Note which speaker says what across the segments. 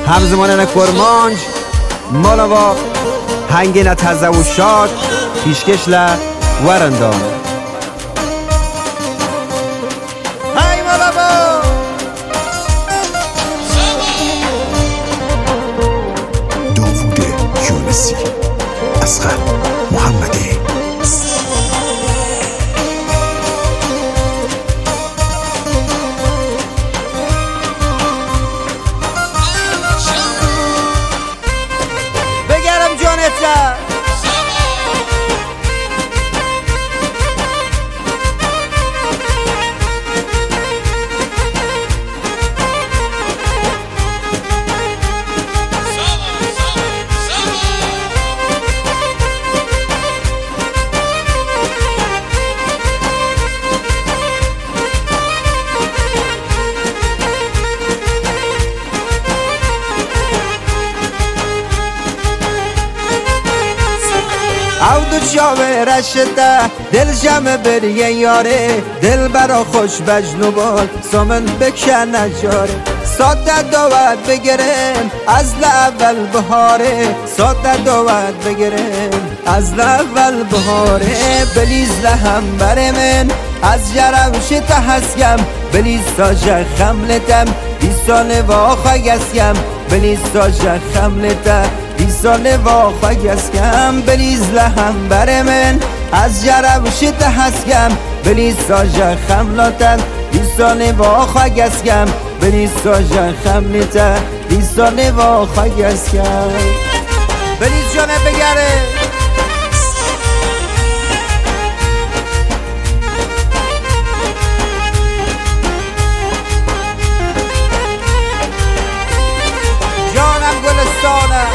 Speaker 1: همزمانه کرمانج مالاوا هنگینه تزه و شاد پیشکشله ورندان های مالاوا
Speaker 2: داوود یونسی اصغر محمدی
Speaker 1: بگرم جانت او دو چاوه رشده دل جمع بریه یاره دل برا خوش بجنوبان سامن بکنه جاره ساده داوت بگرم از اول بهاره ساده داوت بگرم از اول بهاره بلیز لهم بر من از جرمشت هسیم بلیز ساجه خملتم دیسان واخا گسیم بلیز ساجه خملتم دیسان واخا گسیم بلیز لهم بر من از جرمشت هسیم بلیز ساجه خملتم دیسان واخا گسیم بلیز ساجه خملتم دیسان واخا گسیم بلیز جانه بگره جانم گلستانه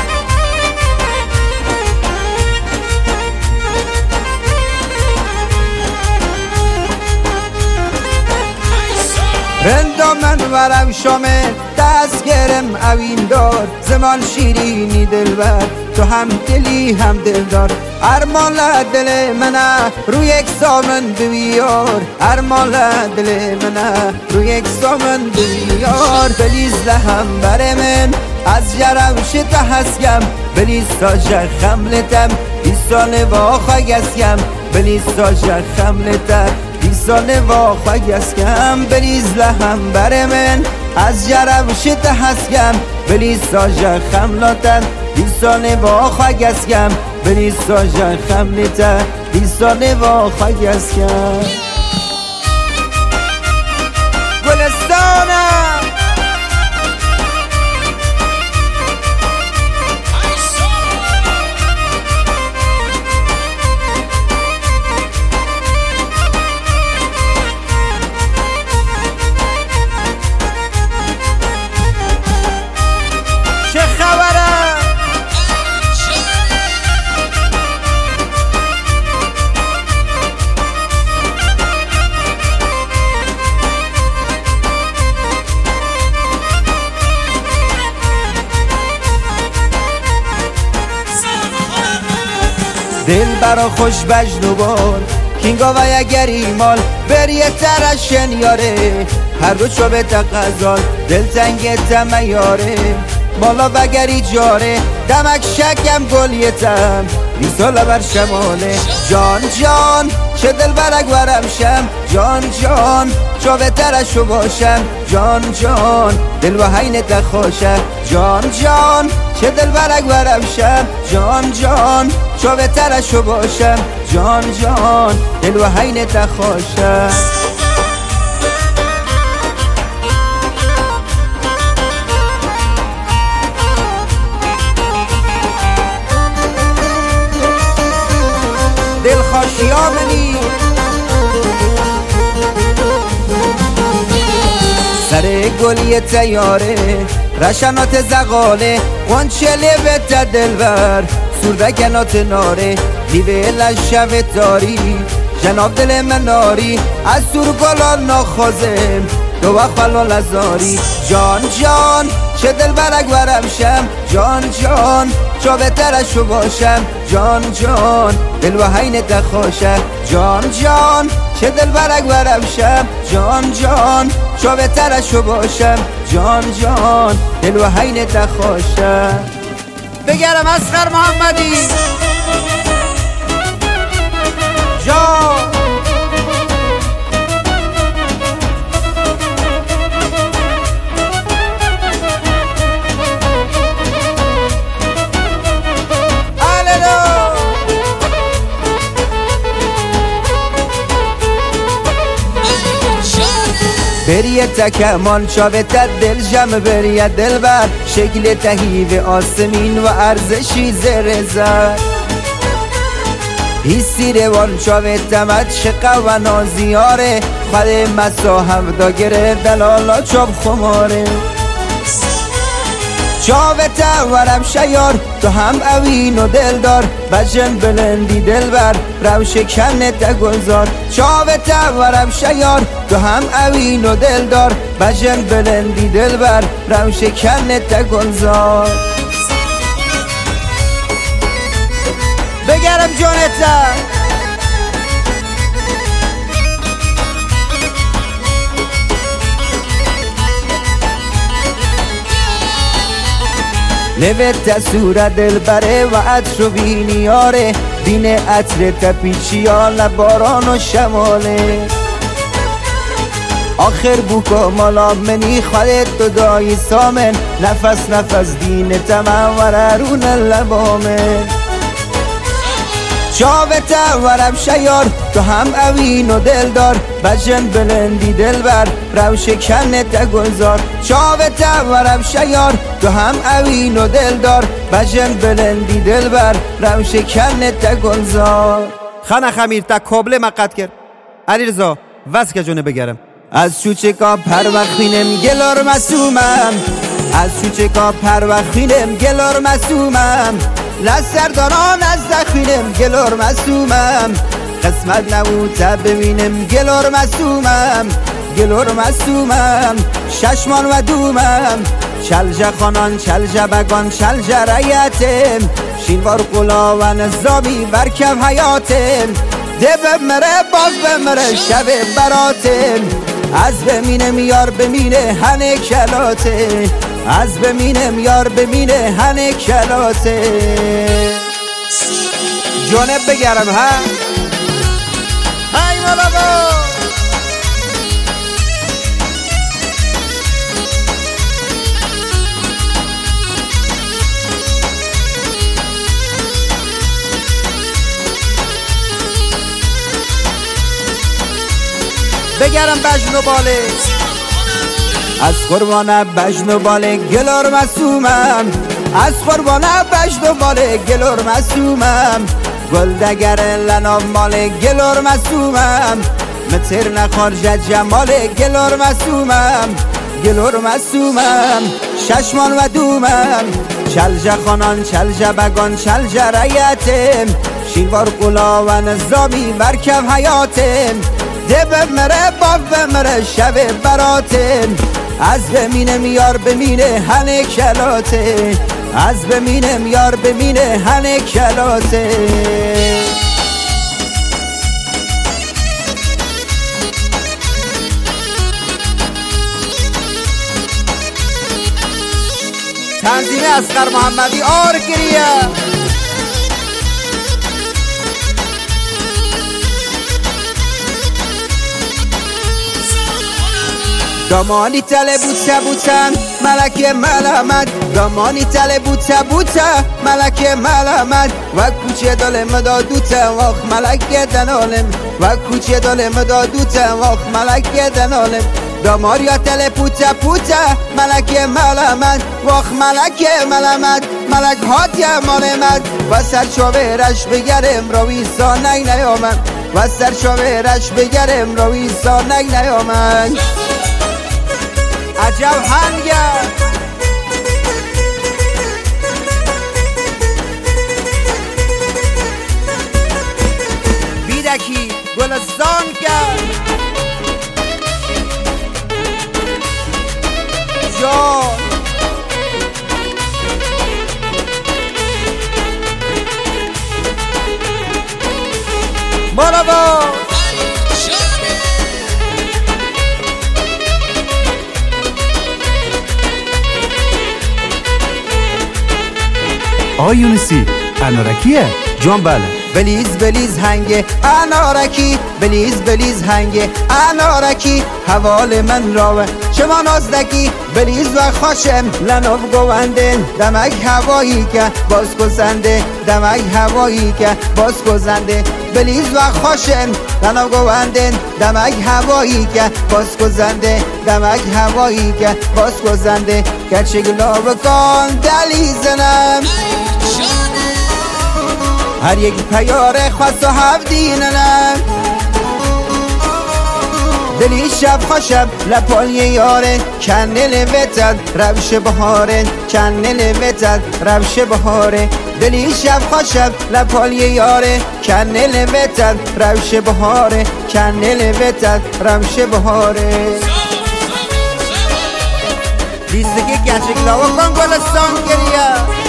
Speaker 1: رندا من ورم شامه دست گرم اوین دار زمان شیرینی دلبر تو هم دلی هم دلدار ارمان دل منه روی یک سامن بیار ارمان دل منه روی یک سامن بیار بلیز لهم بر من از جرمشت هسیم بلیز ساجه خملتم دیسان واخا گسیم بلیز ساجه خملتم دیسان واخا گسیم بلیز لهم بر من از جرمشت هسیم بلیز ساجه خملتم دیسان واخا گسیم بلیز ساجه خملتم دیسان واخا گسیم گلستانه چه خبره دل برا خوش بجنوبان کینگا و یگری مال بریه ترشن یاره هر رو چو به تقضان دل تنگ تمیاره مالا وگری جاره دمک شکم گلیتم بیساله بر شماله جان جان چه دل برگ ورم شم جان جان چو بهترشو باشم جان جان دل و حین تخوشه جان جان چه دل برگ ورم شم جان جان چو بهترشو باشم جان جان دل و حین تخوشه دل خوشیا منی سر گلی تیاره رشنات زغاله قنچه لبت دلبر سردکنات ناره لیوه لشب تاری جناب دل من ناری از سور گلان ناخوازم دو خلو لزاری جان جان چه دل برک ورم شم جان جان چو بهترشو باشم جان جان دل و حین تخوشه جان جان چه دل برک ورم شم جان جان چو بهترشو باشم جان جان دل و حین تخوشه بگرم اصغر محمدی جان بریه تکمان چاوته دل جمع بریه دل بر شکل تهیب آسمین و ارزشی زرزر حسی روان چاوته مد شقه و نازیاره خود مسا هفدا گره دلالا چاب خماره چاوته ورم شیار تو هم اوین و دلدار بجن بلندی دل بر روش کنت گذار چاوته ورم شیار تو هم اوین و دلدار بجن بلندی دل بر روش کنت گذار بگرم جانتا لبت صورت دل بره و عطر بینیاره بین عطر تپیچیال باران و شماله آخر بوکو مالا منی خالت تو دایی سامن نفس نفس دین تمام وررون لبامن چاوته ورم شیار تو هم اوین و دلدار بجن بلندی دل بر روش کنت گذار چاوته ورم شیار تو هم اوین و دلدار بجن بلندی دل بر روش کنت گذار
Speaker 3: خانه خمیر تا کابل مقد کرد علی رضا وز که جونه بگرم
Speaker 1: از چوچکا پر وقتینم گلار مسومم از چوچکا پر وقتینم گلار مسومم لسرداران از دخینم گلار مسومم قسمت نبوده ببینم گلار مسومم گلار مسومم ششمان و دومم چلجه خانان چلجه بگان چلجه ریتم شینوار قلا و نظامی برکب حیاتم ده بمره باز بمره شب براتم از بمینم یار بمینه هنه کلاته از بمینم یار بمینه هنه کلاته
Speaker 3: جانب بگرم ها
Speaker 1: های مولا
Speaker 3: بگرم بجن و باله
Speaker 1: از قربانه بجن و باله گلار مسومم از قربانه بجن و باله گلار مسومم گل دگر لنام ماله گلار مسومم متر نخارج جماله گلار مسومم گلار مسومم ششمان و دومم چلجه خانان چلجه بگان چلجه ریتم شینوار قلا و نظامی برکب حیاتم ده بمره باز بمره شب براتم از بمینم یار بمینه هنه کلاته از بمینم یار بمینه هنه کلاته
Speaker 3: تنظیم اصغر محمدی آرگریه
Speaker 1: دامانی تله بوته بوتن ملک ملامت دامانی تله بوته بوته ملک ملامت و کوچه دل مدادوته واخ ملک دنالم و کوچه دل مدادوته واخ ملک دنالم داماریا تله پوته پوته ملک ملامت واخ ملک ملامت ملک هاتی مالمت و سرچاوه رش بگرم روی سانگ نیامن و سرچاوه رش بگرم روی سانگ نیامن
Speaker 3: عجب هنگر بیدکی گلستان کرد
Speaker 2: آقای یونسی انارکیه؟
Speaker 3: جان بله.
Speaker 1: بلیز بلیز هنگ انارکی، بلیز بلیز هنگ انارکی، حوال من راوه شما نازدکی، بلیز و خوشم لنو گوندن دمک هوایی که باز گزنده، دمک هوایی که باز گزنده، بلیز و خوشم لنو گوندن دمک هوایی که باز گزنده، دمک هوایی که باز گزنده، گرچه گلاب کن دلیزنم هر یک پیاره خواست و هفدیننم، دلی شب خوشب لپال یاره کنل وتد روش بهاره، کنل وتد روش بهاره، دلی شب خوشب لپال یاره کنل وتد روش بهاره، کنل وتد روش بهاره.
Speaker 3: لیستگی گچک لاوا کن گلستان گریه.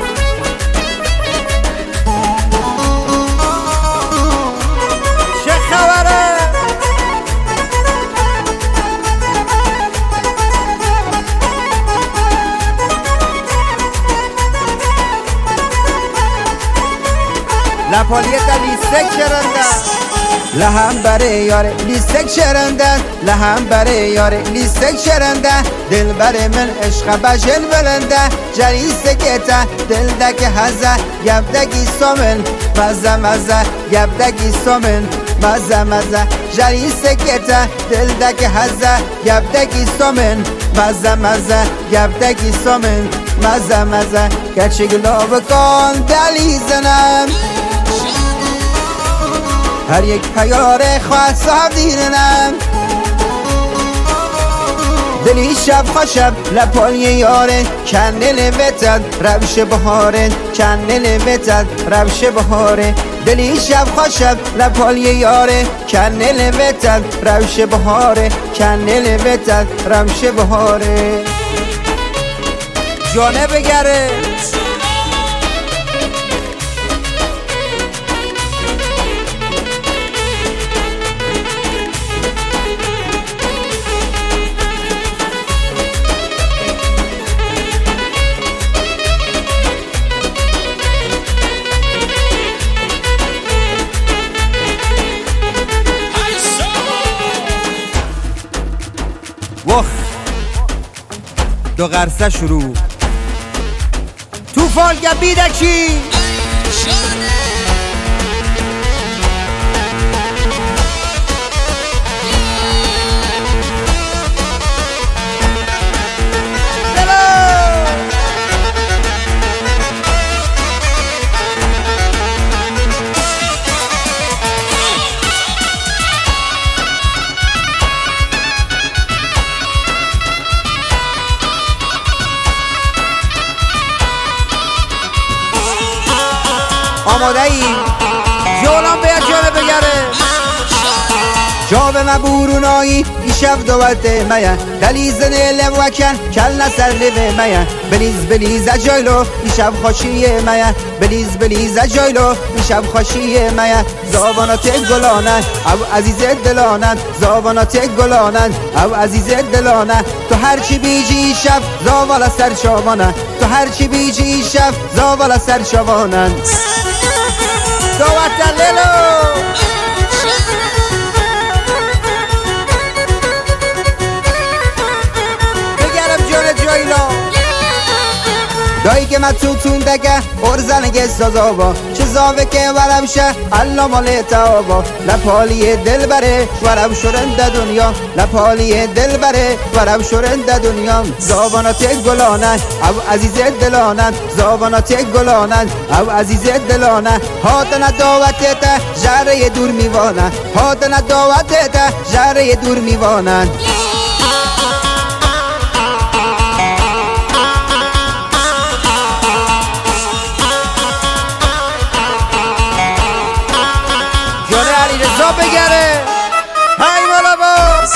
Speaker 3: لپالیه تا لیستک شرندن
Speaker 1: لهم بره یاره لیستک شرندن، لهم بره یاره لیستک شرندن، دل بره من عشق بشن بلنده، جریسته گتا دل دک هزه یبدگی سومن مزه مزه، یبدگی سومن مزه مزه، جریسته گتا دل دک هزه یبدگی سومن مزه مزه، یبدگی سومن مزه مزه، گرچه گلاب کن دلیزنم هر یک پیاره خواهد صاحب دیرنم، دلی شب خوشب لپال یاره کنل وتد روش بهاره، کنل وتد روش بهاره، دلی شب خوشب لپال یاره کنل وتد روش بهاره، کنل وتد روش بهاره.
Speaker 3: جانه بگره وخ دو غرسه شروع تو فالگه بیدکی آماده ای جولان باید جانه بگره
Speaker 1: جا به مبورونایی دیشب دوالته میا دلیزنه لوکن کل نسر لیوه میا بلیز بلیز جایلو دیشب خوشیه میا بلیز بلیز جایلو دیشب خوشیه میا زابانات گلانن او عزیز دلانن زابانات گلانن او عزیز دلانن تو هرچی بیجی شب زاوالا سر شوانن تو هرچی بیجی شب زاوالا سر شوانن
Speaker 3: دوات لیلو
Speaker 1: دایی که من تو دگه ارزنگه سازابا چه زاوه که ورم شه الله مال تابا لپالی دل بره ورم شرنده دنیا لپالی دل بره ورم شرنده دنیا زابانات گلانن او عزیز دلانن زابانات گلانن او عزیز دلانن هاتن دعوتت جره دور میوانن هاتن دعوتت جره دور میوانن
Speaker 3: رضا بگره های مولا باز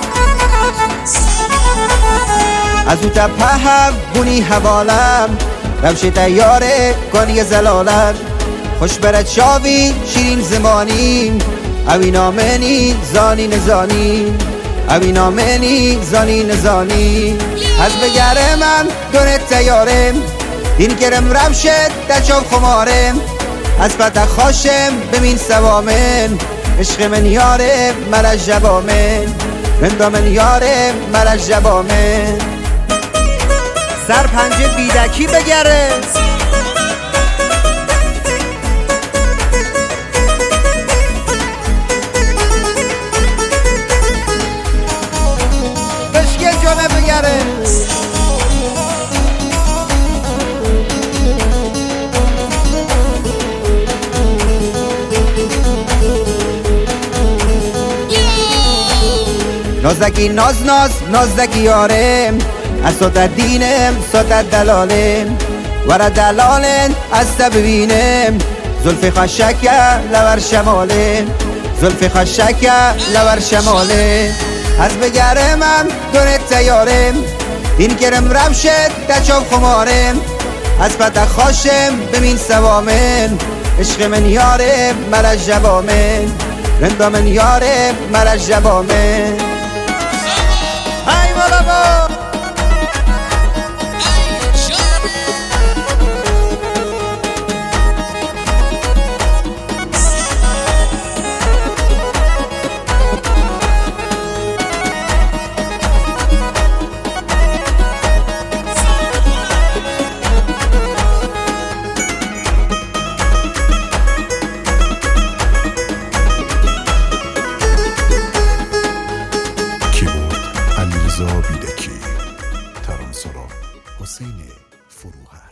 Speaker 1: از او تپه بونی حوالم روشی تیاره کنی زلالت خوش برد شاوی شیرین زمانی اوی نامنی زانی نزانی اوی نامنی زانی نزانی از بگره من دونه تیاره این کرم روشت دچاب خمارم از پتک خاشم بمین سوامن عشق من یاره مرش جبامن رندا من یاره مرش جبامن
Speaker 3: سر پنجه بیدکی بگره
Speaker 1: بشکه جمعه بگره نازدکی ناز ناز نازدکی یارم از صوت دینم صوت دلالم ور دلالن از ببینم زلف خشک لور شمالم زلف خشک لور شمالم از بگره من دونه تیارم این کرم روشت دچاب خمارم از پتک خاشم بمین سوامن عشق من یاره مرش جبامن رندا من یاره مرش جبامن ای مولا با
Speaker 2: علیرضا بیدکی، ترانه‌سرا حسین فروهر.